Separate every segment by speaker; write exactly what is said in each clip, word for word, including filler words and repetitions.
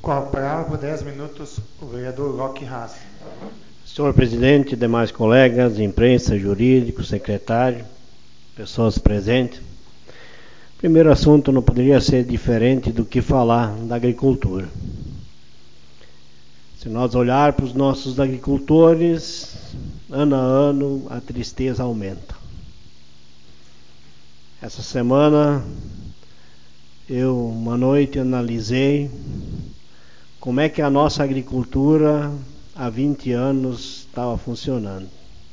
Speaker 1: Com a palavra por dez minutos, o vereador Roque Haas.
Speaker 2: Senhor presidente, demais colegas, imprensa, jurídico, secretário, pessoas presentes. Primeiro assunto não poderia ser diferente do que falar da agricultura. Se nós olharmos para os nossos agricultores, ano a ano a tristeza aumenta. Essa semana eu, uma noite, analisei como é que a nossa agricultura há vinte anos estava funcionando.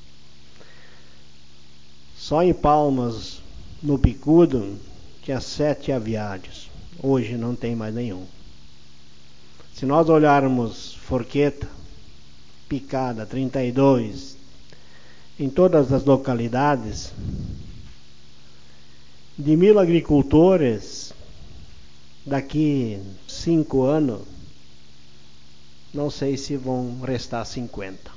Speaker 2: Só em Palmas, no Bicudo, tinha sete aviários. Hoje não tem mais nenhum. Se nós olharmos Forqueta, Picada, trinta e dois, em todas as localidades, de mil agricultores, daqui cinco anos, não sei se vão restar cinquenta.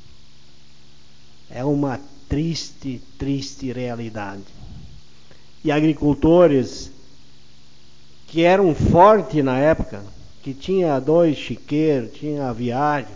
Speaker 2: É uma triste, triste realidade. E agricultores que eram fortes na época, que tinha dois chiqueiros, tinha aviário,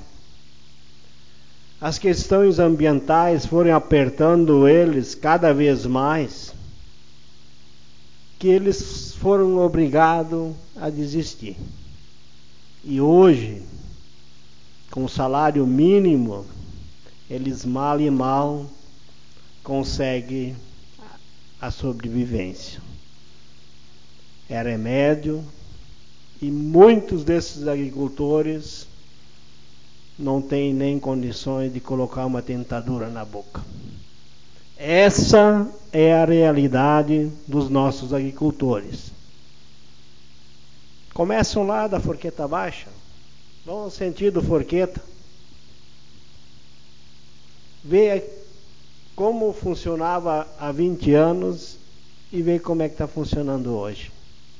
Speaker 2: as questões ambientais foram apertando eles cada vez mais, que eles foram obrigados a desistir. E hoje, com o salário mínimo, eles mal e mal conseguem a sobrevivência. É remédio, e muitos desses agricultores não têm nem condições de colocar uma dentadura na boca. Essa é a realidade dos nossos agricultores. Começam lá da Forqueta Baixa, vão no sentido Forqueta, vê como funcionava há vinte anos e vê como é que está funcionando hoje.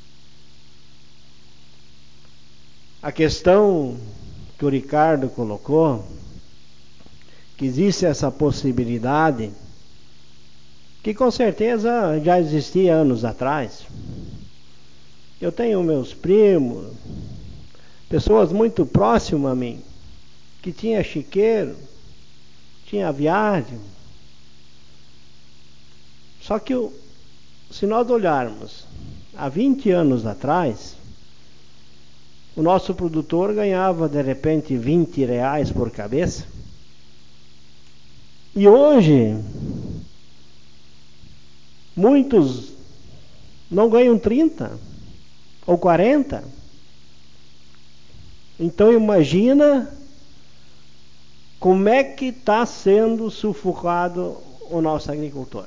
Speaker 2: A questão que o Ricardo colocou, que existe essa possibilidade, que com certeza já existia anos atrás. Eu tenho meus primos, pessoas muito próximas a mim, que tinha chiqueiro, tinha aviário. Só que se nós olharmos há vinte anos atrás, o nosso produtor ganhava de repente vinte reais por cabeça. E hoje, muitos não ganham trinta ou quarenta. Então imagina como é que está sendo sufocado o nosso agricultor.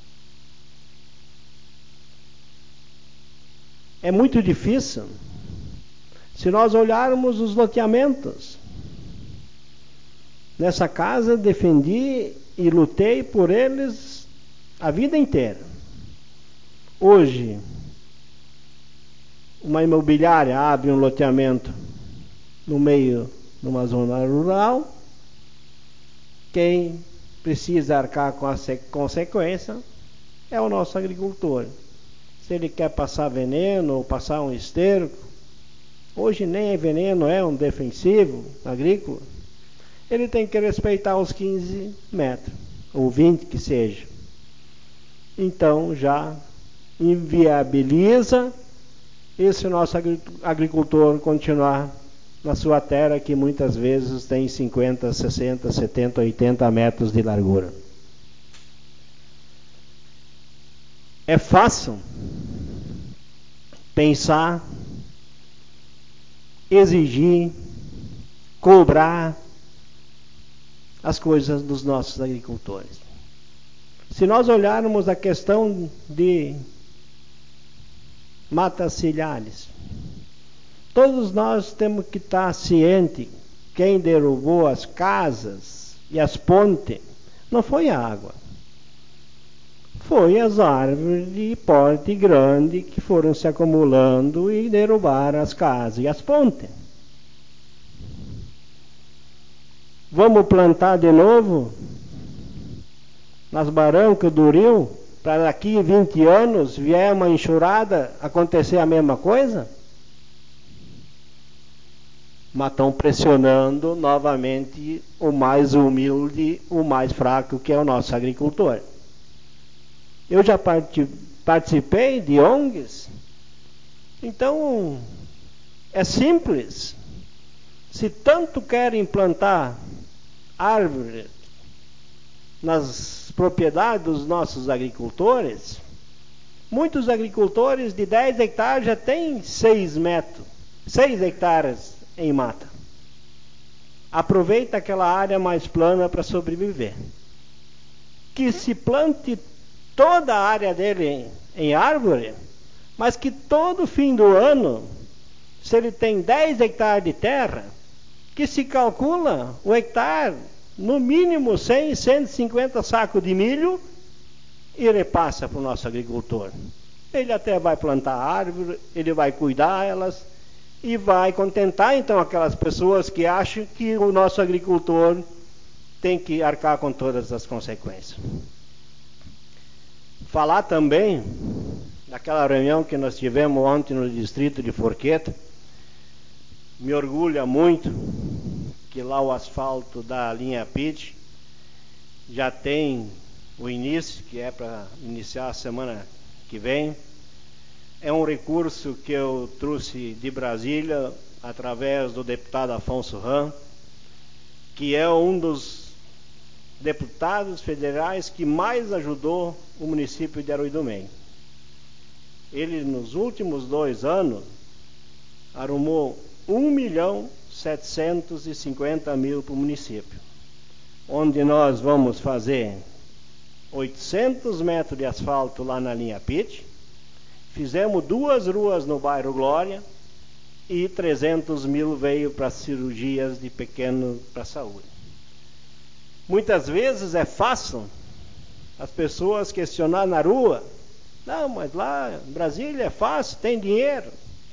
Speaker 2: É muito difícil. Se nós olharmos os loteamentos, nessa casa defendi e lutei por eles a vida inteira. Hoje, uma imobiliária abre um loteamento no meio de uma zona rural, quem precisa arcar com a consequência é o nosso agricultor. Se ele quer passar veneno ou passar um esterco, hoje nem é veneno, é um defensivo agrícola, ele tem que respeitar os quinze metros, ou vinte que seja. Então já inviabiliza esse nosso agricultor continuar na sua terra, que muitas vezes tem cinquenta, sessenta, setenta, oitenta metros de largura. É fácil pensar, exigir, cobrar as coisas dos nossos agricultores. Se nós olharmos a questão de matas ciliares, todos nós temos que estar cientes, quem derrubou as casas e as pontes não foi a água, foi as árvores de porte grande que foram se acumulando e derrubaram as casas e as pontes. Vamos plantar de novo nas barrancas do rio, para daqui vinte anos vier uma enxurrada, acontecer a mesma coisa? mas estão pressionando novamente o mais humilde, o mais fraco, que é o nosso agricultor. Eu já participei de O N Gs, então é simples. Se tanto querem plantar árvores nas propriedades dos nossos agricultores, muitos agricultores de dez hectares já têm seis metros, seis hectares em mata. Aproveita aquela área mais plana para sobreviver. Que se plante toda a área dele em, em árvore, mas que todo fim do ano, se ele tem dez hectares de terra, que se calcula o hectare, no mínimo cem, cento e cinquenta sacos de milho, e repassa para o nosso agricultor. Ele até vai plantar árvore, ele vai cuidar elas, e vai contentar então aquelas pessoas que acham que o nosso agricultor tem que arcar com todas as consequências. Falar também daquela reunião que nós tivemos ontem no distrito de Forqueta. Me orgulha muito que lá o asfalto da linha P I T já tem o início, que é para iniciar a semana que vem. É um recurso que eu trouxe de Brasília através do deputado Afonso Ram, que é um dos deputados federais que mais ajudou o município de Arroio do Meio. Ele, nos últimos dois anos, arrumou um milhão setecentos e cinquenta mil para o município, onde nós vamos fazer oitocentos metros de asfalto lá na linha P I T, fizemos duas ruas no bairro Glória e trezentos mil veio para cirurgias de pequeno para a saúde. Muitas vezes é fácil as pessoas questionar na rua: não, mas lá em Brasília é fácil, tem dinheiro.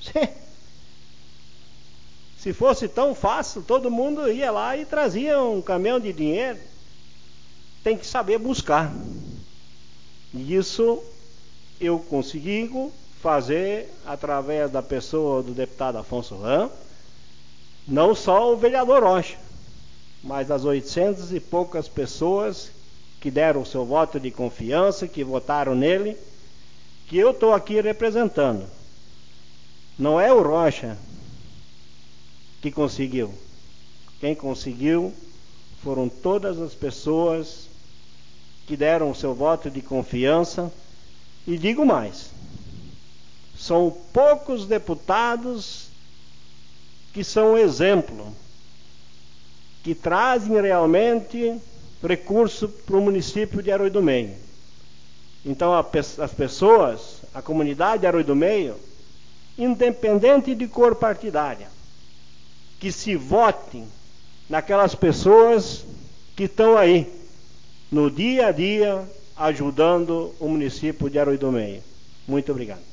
Speaker 2: Se fosse tão fácil, todo mundo ia lá e trazia um caminhão de dinheiro. Tem que saber buscar. E isso eu consigo fazer através da pessoa do deputado Afonso Ram, não só o vereador Rocha, mas as oitocentas e poucas pessoas que deram o seu voto de confiança, que votaram nele, que eu estou aqui representando. Não é o Rocha que conseguiu. Quem conseguiu foram todas as pessoas que deram o seu voto de confiança. E digo mais, são poucos deputados que são exemplo, que trazem realmente recurso para o município de Arroio do Meio. Então as pessoas, a comunidade de Arroio do Meio, independente de cor partidária, que se votem naquelas pessoas que estão aí, no dia a dia, ajudando o município de Arroio do Meio. Muito obrigado.